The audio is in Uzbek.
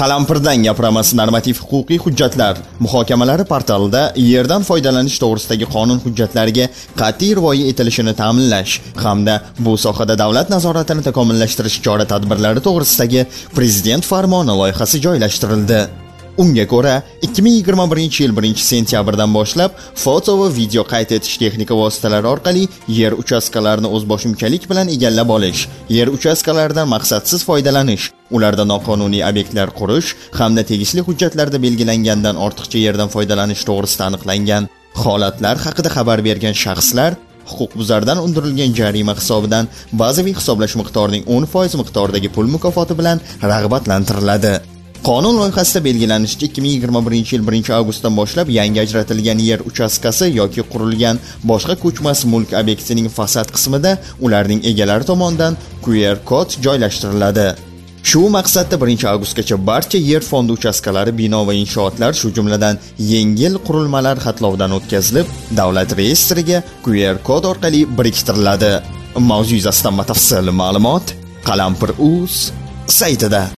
Qalampirdan gapiramiz. Normativ-huquqiy hujjatlar muhokamalari portalida yerdan foydalanish to'g'risidagi qonun hujjatlariga qat'iy rioya etilishini ta'minlash hamda bu sohada davlat nazoratini takomillashtirish chora-tadbirlari to'g'risidagi Prezident farmoni loyihasi joylashtirildi. Unga ko'ra, 2021-yil 1-sentyabrdan boshlab foto va video qayd etish texnika vositalari orqali yer uchastkalarini o'zboshimchalik bilan egallab olish, yer uchastkalaridan maqsadsiz foydalanish, ularda noqonuniy obyektlar qurish hamda tegishli hujjatlarda belgilangandan ortiqcha yerdan foydalanish to'g'risida aniqlangan holatlar haqida xabar bergan shaxslar huquqbuzardan undirilgan jarima hisobidan bazaviy hisoblash miqdorining 10% miqdoridagi pul mukofoti bilan rag'batlantiriladi. Qonun loyihasida belgilanishicha 2021-yil 1-avgustdan boshlab yangi ajratilgan yer uchastkasi yoki qurilgan boshqa ko'chmas mulk obyektining fasad qismida ularning egalari tomonidan QR kod joylashtiriladi. Shu maqsadda 1-avgustgacha barcha yer fondi uchastkalari, bino va inshootlar, shu jumladan yengil qurilmalar xatlovdan o'tkazilib, davlat reyestriga QR kod orqali biriktiriladi. Mavzu yuzasidan batafsil ma'lumot Qalampir.uz saytida.